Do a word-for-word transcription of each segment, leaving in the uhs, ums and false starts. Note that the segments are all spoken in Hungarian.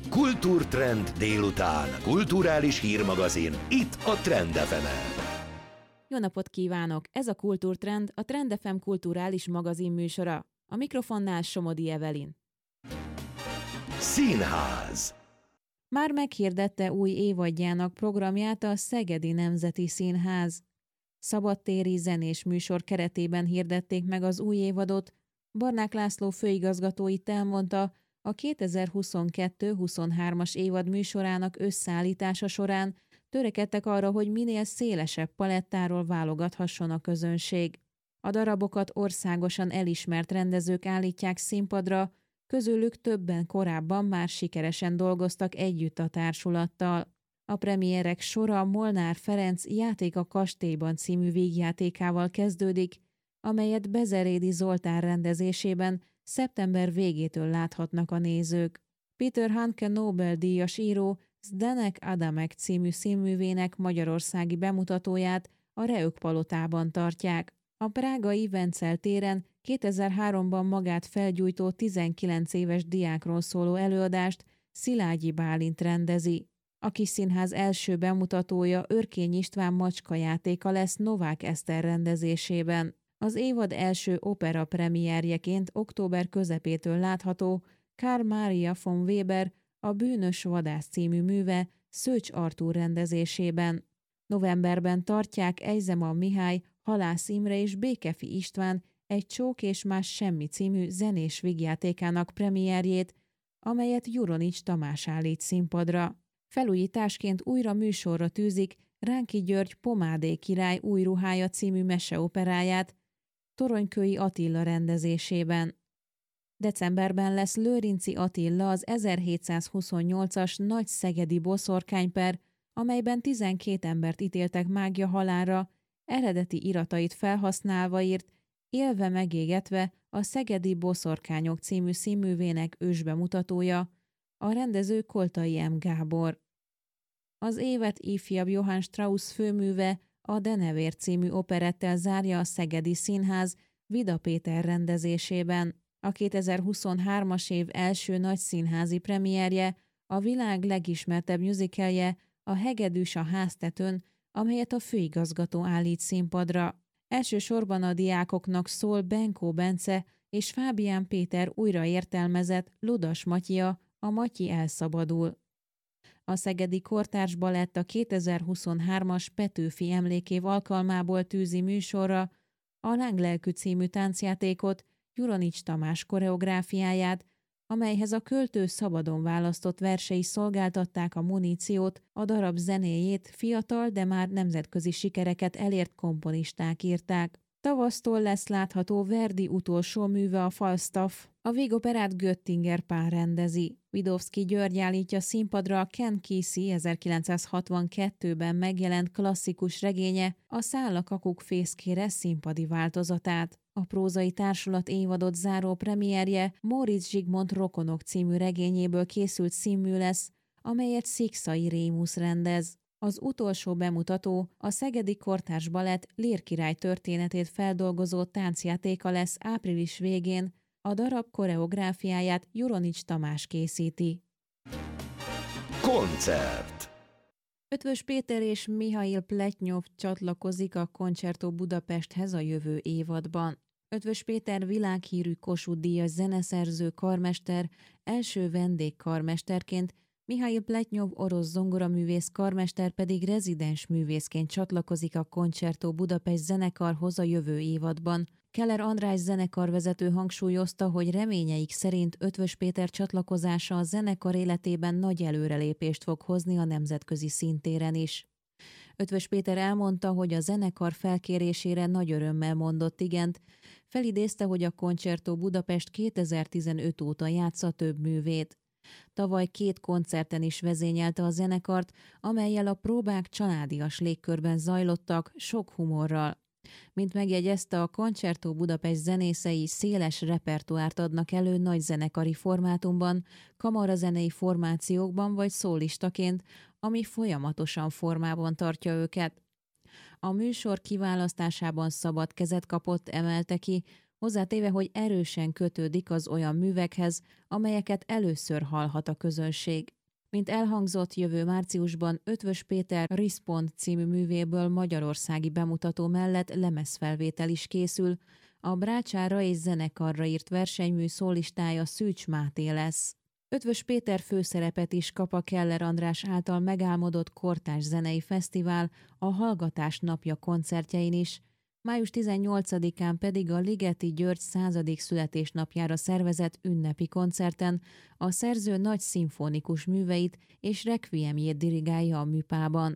Kultúrtrend délután. Kulturális hírmagazin. Itt a Trend ef emen. Jó napot kívánok! Ez a Kultúrtrend, a Trend ef em kulturális magazin műsora. A mikrofonnál Somodi Evelyn. Színház. Már meghirdette új évadjának programját a Szegedi Nemzeti Színház. Szabadtéri zenés műsor keretében hirdették meg az új évadot. Barnák László főigazgató itt elmondta, a kétezer-huszonkettő-huszonhármas évad műsorának összeállítása során törekedtek arra, hogy minél szélesebb palettáról válogathasson a közönség. A darabokat országosan elismert rendezők állítják színpadra, közülük többen korábban már sikeresen dolgoztak együtt a társulattal. A premierek sora Molnár Ferenc Játék a kastélyban című vígjátékával kezdődik, amelyet Bezerédi Zoltán rendezésében szeptember végétől láthatnak a nézők. Peter Handke Nobel-díjas író Zdeněk Adamek című színművének magyarországi bemutatóját a Reök palotában tartják. A prágai Vencel téren kétezer-háromban magát felgyújtó tizenkilenc éves diákról szóló előadást Szilágyi Bálint rendezi. A kis színház első bemutatója Örkény István macskajátéka lesz Novák Eszter rendezésében. Az évad első opera premierjeként október közepétől látható Karl Maria von Weber A bűnös vadász című műve Szőcs Artúr rendezésében. Novemberben tartják Ejzema Mihály, Halász Imre és Békefi István Egy csók és más semmi című zenés vígjátékának premierjét, amelyet Juronics Tamás állít színpadra. Felújításként újra műsorra tűzik Ránki György Pomádé király új ruhája című meseoperáját Toronykői Attila rendezésében. Decemberben lesz Lőrinci Attila az ezerhétszázhuszonnyolcas nagy szegedi boszorkányper, amelyben tizenkét embert ítéltek mágia halálra, eredeti iratait felhasználva írt, Élve megégetve a Szegedi Boszorkányok című színművének ősbemutatója, a rendező Koltai M. Gábor. Az évet ifjabb Johann Strauss főműve a Denevér című operettel zárja a Szegedi Színház Vida Péter rendezésében. A kétezer-huszonhármas év első nagy színházi premierje, a világ legismertebb musicalje, a Hegedűs a háztetőn, amelyet a főigazgató állít színpadra. Elsősorban a diákoknak szól Benkó Bence és Fábián Péter újraértelmezett Ludas Matya, a Matyi elszabadul. A Szegedi Kortárs Balett a kétezer-huszonhármas Petőfi Emlékév alkalmából tűzi műsorra a Lánglelkű című táncjátékot, Juronics Tamás koreográfiáját, amelyhez a költő szabadon választott versei szolgáltatták a muníciót, a darab zenéjét fiatal, de már nemzetközi sikereket elért komponisták írták. Tavasztól lesz látható Verdi utolsó műve, a Falstaff. A végoperát Göttinger Pál rendezi. Vidovszky György állítja színpadra a Ken Kesey ezerkilencszázhatvankettőben megjelent klasszikus regénye, a Száll a kakuk fészkére színpadi változatát. A prózai társulat évadot záró premierje Móricz Zsigmond Rokonok című regényéből készült színmű lesz, amelyet Szikszai Rémusz rendez. Az utolsó bemutató a Szegedi Kortárs Balett Lér király történetét feldolgozó táncjátéka lesz április végén, a darab koreográfiáját Juronics Tamás készíti. Koncert. Eötvös Péter és Mihail Pletnyov csatlakozik a Concerto Budapesthez a jövő évadban. Eötvös Péter világhírű Kossuth-díjas zeneszerző karmester, első vendégkarmesterként, Mihail Pletnyov orosz zongoraművész karmester pedig rezidens művészként csatlakozik a Concerto Budapest zenekarhoz a jövő évadban. Keller András zenekarvezető hangsúlyozta, hogy reményeik szerint Eötvös Péter csatlakozása a zenekar életében nagy előrelépést fog hozni a nemzetközi színtéren is. Eötvös Péter elmondta, hogy a zenekar felkérésére nagy örömmel mondott igent, felidézte, hogy a Concerto Budapest kétezer-tizenöt óta játsza több művét. Tavaly két koncerten is vezényelte a zenekart, amellyel a próbák családias légkörben zajlottak, sok humorral. Mint megjegyezte, a Concerto Budapest zenészei széles repertoárt adnak elő nagy zenekari formátumban, kamarazenei formációkban vagy szólistaként, ami folyamatosan formában tartja őket. A műsor kiválasztásában szabad kezet kapott, emelte ki, hozzátéve, hogy erősen kötődik az olyan művekhez, amelyeket először hallhat a közönség. Mint elhangzott, jövő márciusban Eötvös Péter Respond című művéből magyarországi bemutató mellett lemezfelvétel is készül. A brácsára és zenekarra írt versenymű szólistája Szűcs Máté lesz. Eötvös Péter főszerepet is kap a Keller András által megálmodott kortárs zenei fesztivál, a Hallgatás napja koncertjein is, május tizennyolcadikán pedig a Ligeti György századik születésnapjára szervezett ünnepi koncerten a szerző nagy szimfonikus műveit és rekviemjét dirigálja a Műpában.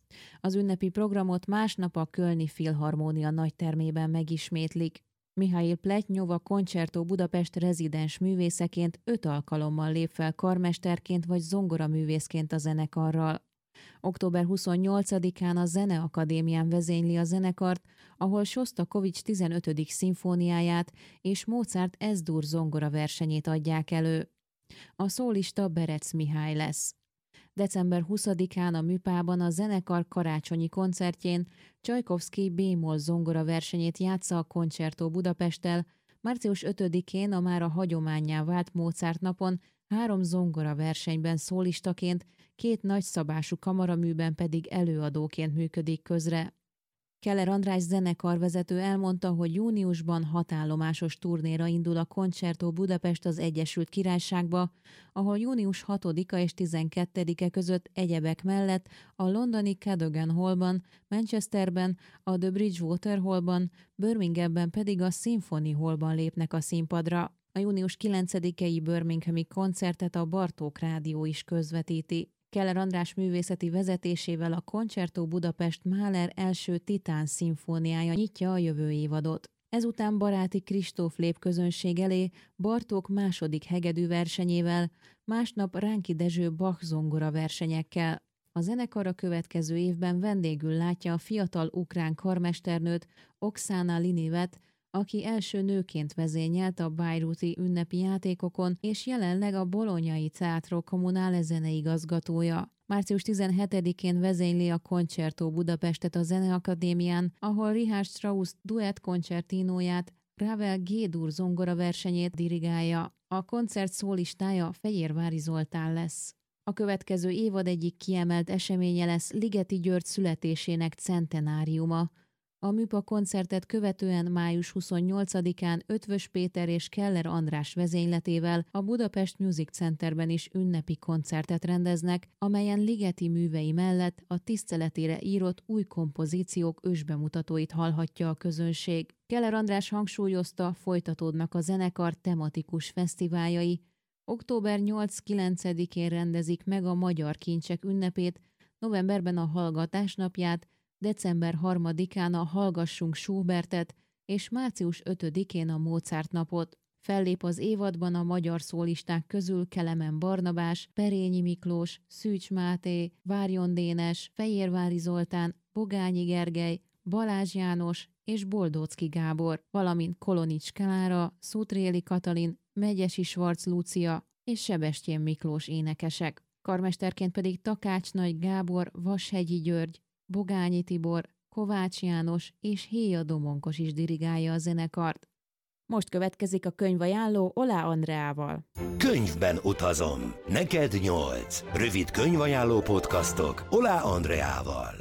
Az ünnepi programot másnap a Kölni Filharmónia nagytermében megismétlik. Mihály Pletnyova Concerto Budapest rezidens művészeként öt alkalommal lép fel karmesterként vagy zongoraművészként a zenekarral. október huszonnyolcadikán a Zeneakadémián vezényli a zenekart, ahol Sosztakovics tizenötödik szimfóniáját és Mozart Es-dur zongora versenyét adják elő. A szólista Berec Mihály lesz. december huszadikán a Műpában a zenekar karácsonyi koncertjén Csajkovszky B-moll zongora versenyét játsza a Concerto Budapesttel, március ötödikén a mára hagyománnyá vált Mozart napon három zongora versenyben szólistaként, két nagyszabású kamaraműben pedig előadóként működik közre. Keller András zenekarvezető elmondta, hogy júniusban hatállomásos turnéra indul a Concerto Budapest az Egyesült Királyságba, ahol június hatodika és tizenkettedike között egyebek mellett a londoni Cadogan Hallban, Manchesterben, a The Bridgewater Hallban, Birminghamben pedig a Symphony Hallban lépnek a színpadra. A június kilencedikei birminghami koncertet a Bartók Rádió is közvetíti. Keller András művészeti vezetésével a Concerto Budapest Mahler első Titán szimfóniája nyitja a jövő évadot. Ezután Baráti Kristóf lép közönség elé Bartók második hegedű versenyével, másnap Ránki Dezső Bach zongora versenyekkel. A zenekar a következő évben vendégül látja a fiatal ukrán karmesternőt, Oksana Linivet, aki első nőként vezényelt a bejrúti ünnepi játékokon, és jelenleg a bolonyai Teatro Comunale zeneigazgatója. március tizenhetedikén vezényli a Concerto Budapestet a Zeneakadémián, ahol Richard Strauss duett koncertinóját, Ravel G-dur zongora versenyét dirigálja. A koncert szólistája Fejérvári Zoltán lesz. A következő évad egyik kiemelt eseménye lesz Ligeti György születésének centenáriuma. A Műpa koncertet követően május huszonnyolcadikán Eötvös Péter és Keller András vezényletével a Budapest Music Centerben is ünnepi koncertet rendeznek, amelyen Ligeti művei mellett a tiszteletére írott új kompozíciók ősbemutatóit hallhatja a közönség. Keller András hangsúlyozta, folytatódnak a zenekar tematikus fesztiváljai. október nyolc-kilencedikén rendezik meg a Magyar Kincsek ünnepét, novemberben a Hallgatás napját, december harmadikán a Hallgassunk Schubertet és március ötödikén a Mozart napot. Fellép az évadban a magyar szólisták közül Kelemen Barnabás, Perényi Miklós, Szűcs Máté, Várjon Dénes, Fejérvári Zoltán, Bogányi Gergely, Balázs János és Boldóczky Gábor, valamint Kolonics Klára, Szutréli Katalin, Megyesi Schwarz Lúcia és Sebestyén Miklós énekesek. Karmesterként pedig Takács Nagy Gábor, Vashegyi György, Bogányi Tibor, Kovács János és Héja Domonkos is dirigálja a zenekart. Most következik a könyvajánló Oláh Andreával. Könyvben utazom. Neked nyolc. Rövid könyvajánló podcastok Oláh Andreával.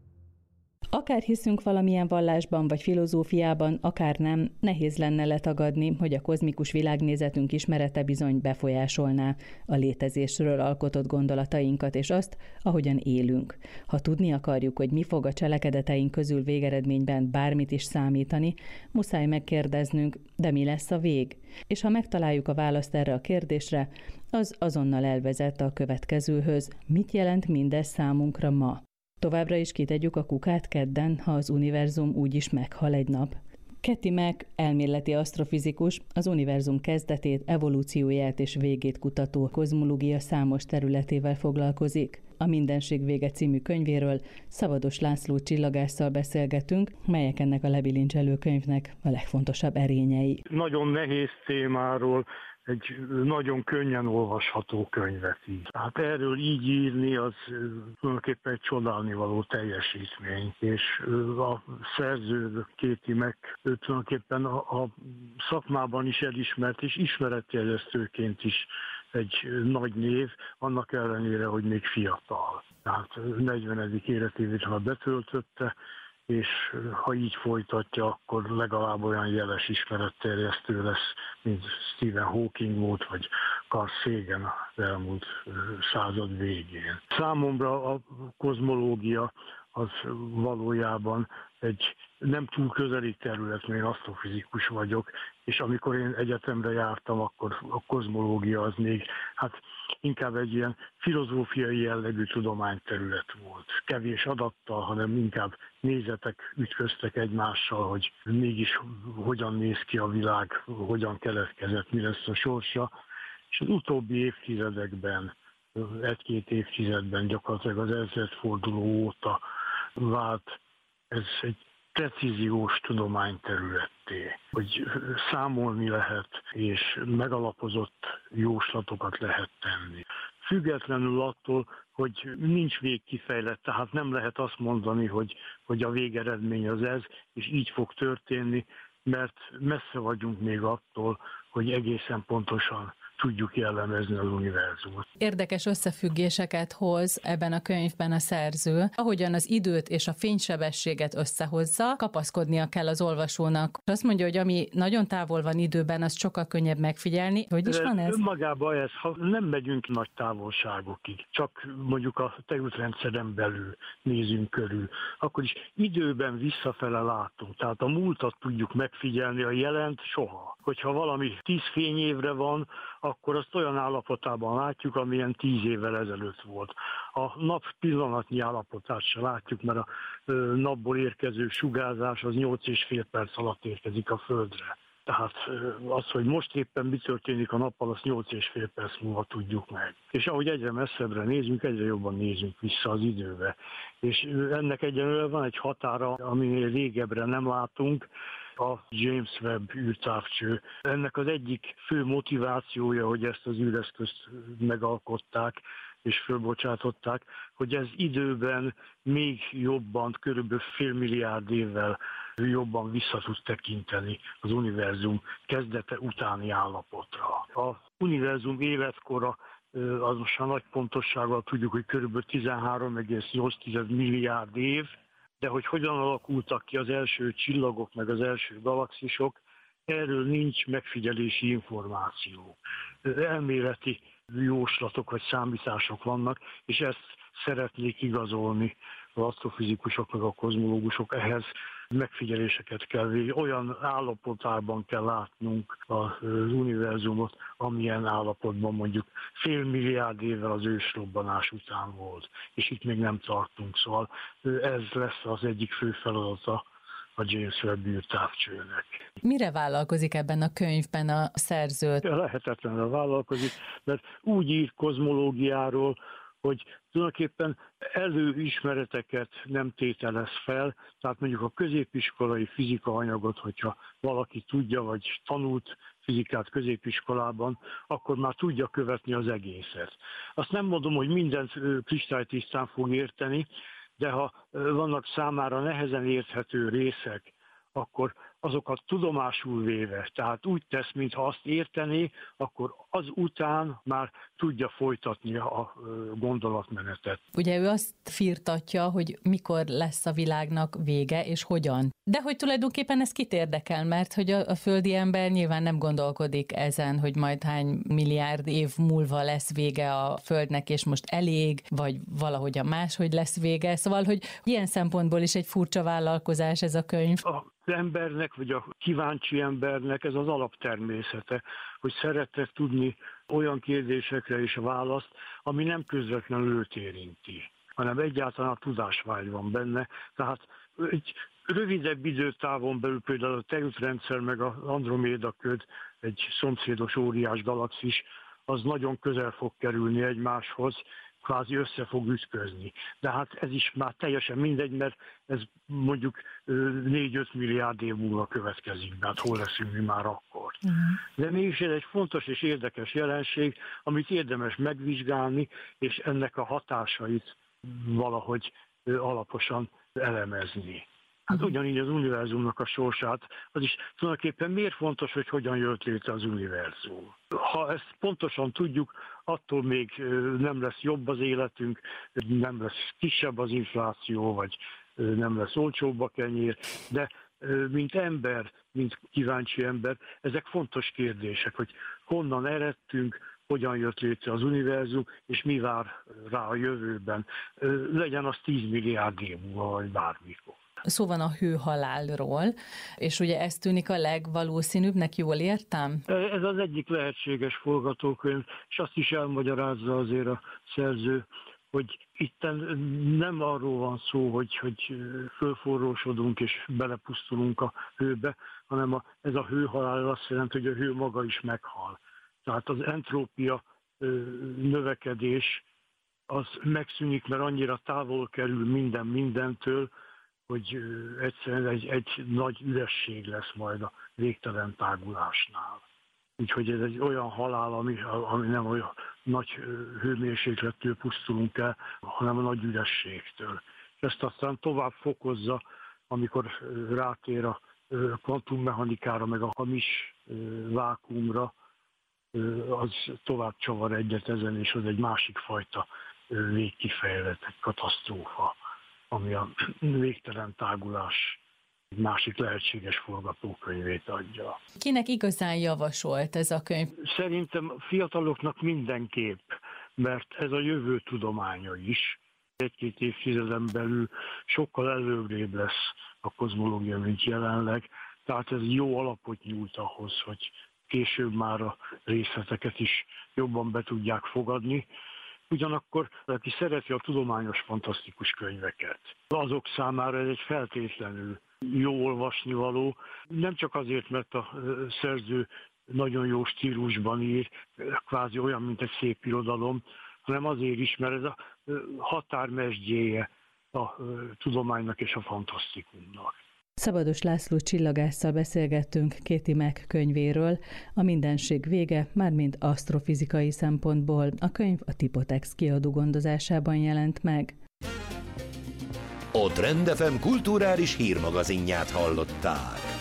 Akár hiszünk valamilyen vallásban vagy filozófiában, akár nem, nehéz lenne letagadni, hogy a kozmikus világnézetünk ismerete bizony befolyásolná a létezésről alkotott gondolatainkat és azt, ahogyan élünk. Ha tudni akarjuk, hogy mi fog a cselekedeteink közül végeredményben bármit is számítani, muszáj megkérdeznünk, de mi lesz a vég? És ha megtaláljuk a választ erre a kérdésre, az azonnal elvezet a következőhöz. Mit jelent mindez számunkra ma? Továbbra is kitegyük a kukát kedden, ha az univerzum úgyis meghal egy nap. Katie Mack, elméleti asztrofizikus, az univerzum kezdetét, evolúcióját és végét kutató kozmológia számos területével foglalkozik. A Mindenség vége című könyvéről Szabados László csillagásszal beszélgetünk, melyek ennek a lebilincselő könyvnek a legfontosabb erényei. Nagyon nehéz témáról egy nagyon könnyen olvasható könyvet így. Hát erről így írni, az tulajdonképpen egy csodálnivaló teljesítmény, és a szerző, Katie Mack, ő tulajdonképpen a, a szakmában is elismert, és ismeretterjesztőként is egy nagy név, annak ellenére, hogy még fiatal. Tehát negyvenedik életévét már betöltötte, és ha így folytatja, akkor legalább olyan jeles ismeretterjesztő lesz, mint Stephen Hawking volt, vagy Carl Sagan az elmúlt század végén. Számomra a kozmológia az valójában egy nem túl közeli terület, mert én asztrofizikus vagyok, és amikor én egyetemre jártam, akkor a kozmológia az még hát inkább egy ilyen filozófiai jellegű tudományterület volt. Kevés adattal, hanem inkább nézetek ütköztek egymással, hogy mégis hogyan néz ki a világ, hogyan keletkezett, mi lesz a sorsa. És az utóbbi évtizedekben, egy-két évtizedben gyakorlatilag az ezredforduló óta vált ez egy precíziós tudományterületté, hogy számolni lehet, és megalapozott jóslatokat lehet tenni. Függetlenül attól, hogy nincs végkifejlett, tehát nem lehet azt mondani, hogy, hogy a végeredmény az ez, és így fog történni, mert messze vagyunk még attól, hogy egészen pontosan tudjuk jellemezni az univerzumot. Érdekes összefüggéseket hoz ebben a könyvben a szerző. Ahogyan az időt és a fénysebességet összehozza, kapaszkodnia kell az olvasónak. Azt mondja, hogy ami nagyon távol van időben, az sokkal könnyebb megfigyelni. Hogy is van ez? Önmagában ez, ha nem megyünk nagy távolságokig, csak mondjuk a tejútrendszeren belül nézünk körül, akkor is időben visszafele látunk. Tehát a múltat tudjuk megfigyelni, a jelent soha. Hogyha valami tíz fényévre van, akkor azt olyan állapotában látjuk, amilyen tíz évvel ezelőtt volt. A nap pillanatnyi állapotát se látjuk, mert a napból érkező sugárzás az nyolc és fél perc alatt érkezik a Földre. Tehát az, hogy most éppen mi történik a nappal, azt nyolc és fél perc múlva tudjuk meg. És ahogy egyre messzebbre nézünk, egyre jobban nézünk vissza az időbe. És ennek egyenlőre van egy határa, aminél régebbre nem látunk, a James Webb űrtávcső. Ennek az egyik fő motivációja, hogy ezt az űreszközt megalkották és fölbocsátották, hogy ez időben még jobban, körülbelül fél milliárd évvel jobban vissza tud tekinteni az univerzum kezdete utáni állapotra. Az univerzum életkora az most a nagy pontossággal tudjuk, hogy körülbelül tizenhárom egész nyolc milliárd év, de hogy hogyan alakultak ki az első csillagok, meg az első galaxisok, erről nincs megfigyelési információ. Elméleti jóslatok vagy számítások vannak, és ezt szeretnék igazolni az asztrofizikusok, meg a kozmológusok, ehhez megfigyeléseket kell végni. Olyan állapotában kell látnunk az univerzumot, amilyen állapotban mondjuk fél milliárd évvel az ősrobbanás után volt, és itt még nem tartunk. Szóval ez lesz az egyik fő feladata a James Webb űrtávcsőnek. Mire vállalkozik ebben a könyvben a szerző? Lehetetlenre vállalkozik, mert úgy ír kozmológiáról, hogy tulajdonképpen előismereteket nem tételez fel, tehát mondjuk a középiskolai fizika anyagot, hogyha valaki tudja, vagy tanult fizikát középiskolában, akkor már tudja követni az egészet. Azt nem mondom, hogy mindent kristálytisztán fog érteni, de ha vannak számára nehezen érthető részek, akkor azokat tudomásul véve, tehát úgy tesz, mintha azt értené, akkor az után már tudja folytatni a gondolatmenetet. Ugye ő azt firtatja, hogy mikor lesz a világnak vége, és hogyan. De hogy tulajdonképpen ez kit érdekel, mert hogy a, a földi ember nyilván nem gondolkodik ezen, hogy majd hány milliárd év múlva lesz vége a Földnek, és most elég, vagy valahogyan máshogy lesz vége. Szóval, hogy ilyen szempontból is egy furcsa vállalkozás ez a könyv. Az embernek, vagy a kíváncsi embernek ez az alaptermészete, hogy szeretne tudni olyan kérdésekre is választ, ami nem közvetlenül őt érinti, hanem egyáltalán a tudásvágy van benne. Tehát egy rövidebb időtávon belül például a tejútrendszer meg az Androméda köd, egy szomszédos óriás galaxis, az nagyon közel fog kerülni egymáshoz, kvázi össze fog ütközni. De hát ez is már teljesen mindegy, mert ez mondjuk négy-öt milliárd év múlva következik, mert hol leszünk mi már akkor. Uh-huh. De mégis ez egy fontos és érdekes jelenség, amit érdemes megvizsgálni, és ennek a hatásait valahogy alaposan elemezni. Hát ugyanígy az univerzumnak a sorsát, az is tulajdonképpen miért fontos, hogy hogyan jött létre az univerzum. Ha ezt pontosan tudjuk, attól még nem lesz jobb az életünk, nem lesz kisebb az infláció, vagy nem lesz olcsóbb a kenyér, de mint ember, mint kíváncsi ember, ezek fontos kérdések, hogy honnan eredtünk, hogyan jött létre az univerzum, és mi vár rá a jövőben. Legyen az tíz milliárd év múlva, vagy bármikor. Szó van a hőhalálról, és ugye ez tűnik a legvalószínűbbnek, jól értem? Ez az egyik lehetséges forgatókönyv, és azt is elmagyarázza azért a szerző, hogy itt nem arról van szó, hogy, hogy fölforrósodunk és belepusztulunk a hőbe, hanem a, ez a hőhalál azt jelenti, hogy a hő maga is meghal. Tehát az entrópia növekedés az megszűnik, mert annyira távol kerül minden mindentől, hogy egyszerűen egy, egy nagy üresség lesz majd a végtelen tágulásnál. Úgyhogy ez egy olyan halál, ami, ami nem olyan nagy hőmérséklettől pusztulunk el, hanem a nagy ürességtől. Ezt aztán tovább fokozza, amikor rátér a kvantummechanikára, meg a hamis vákuumra, az tovább csavar egyet ezen, és az egy másik fajta végkifejlett, egy katasztrófa, ami a végtelen tágulás másik lehetséges forgatókönyvét adja. Kinek igazán javasolt ez a könyv? Szerintem fiataloknak mindenképp, mert ez a jövő tudománya is. Egy-két évtizeden belül sokkal előrébb lesz a kozmológia, mint jelenleg, tehát ez jó alapot nyújt ahhoz, hogy később már a részleteket is jobban be tudják fogadni. Ugyanakkor, aki szereti a tudományos fantasztikus könyveket, azok számára ez egy feltétlenül jó olvasnivaló, nem csak azért, mert a szerző nagyon jó stílusban ír, kvázi olyan, mint egy szép irodalom, hanem azért is, mert ez a határmesdjéje a tudománynak és a fantasztikumnak. Szabados László csillagásszal beszélgettünk Katie Mack könyvéről. A mindenség vége, mármint asztrofizikai szempontból. A könyv a Tipotex kiadó gondozásában jelent meg. A Trend ef em kulturális hírmagazinját hallották.